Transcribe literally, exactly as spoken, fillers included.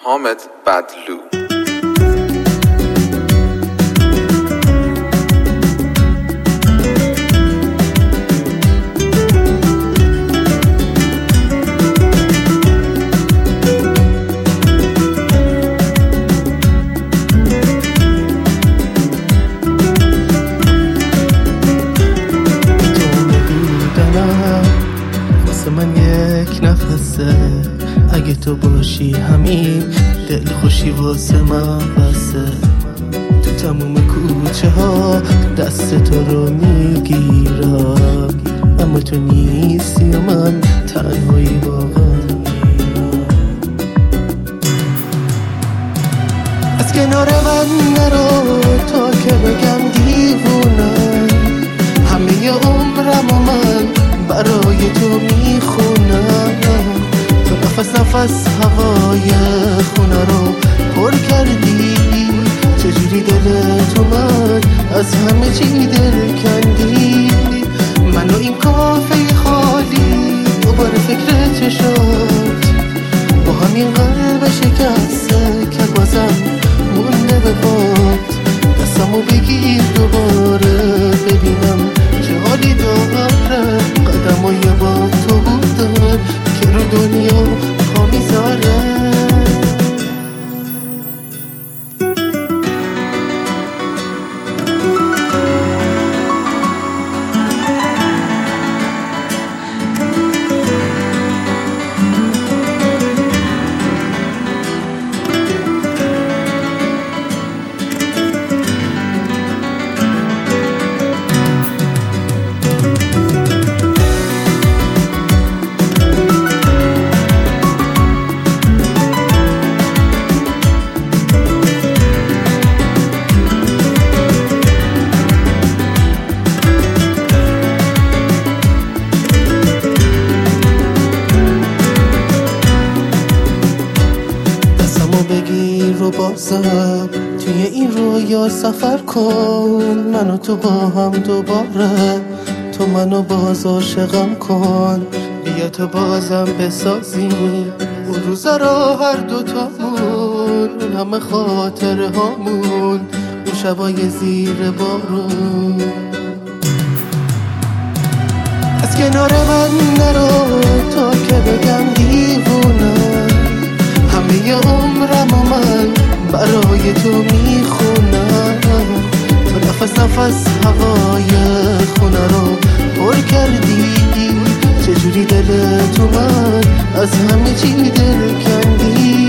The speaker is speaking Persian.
حامد بدلو. اگه تو باشی همین دل خوشی واسه من بسه. تو تموم کوچه ها دست تو رو میگیرم، اما تو نیستی و من تنهایی واقعا. از کنار من نرو تا که بگم دیوونم، همه عمرم و من برای تو میخونم. نفس نفس هوای خونه رو پر کردی، چجوری دلت اومد از همه چی دل کندی. منو این کافه خالی دوباره فکر چشات، با همین قلب شکسته که بازم مونده به باد. دستمو بگیر دوباره ببینم چه حالی داره، قدمو یه با تو بودم که رو دنیا پا میذاره. بگیر و بازم توی این رویا سفر کن، منو تو با هم دوباره، تو منو باز عاشقم کن. بیا تو بازم بسازیم اون روزا رو هر دوتامون، اون همه خاطره هامون، اون شبای زیر بارون. از کنار من نرو تا که بگم دیوونم، همه عمرم و من برای تو میخونم. تو نفس نفس هوای خونه رو پر کردی، چجوری دلت اومد از همه چی دل کندی.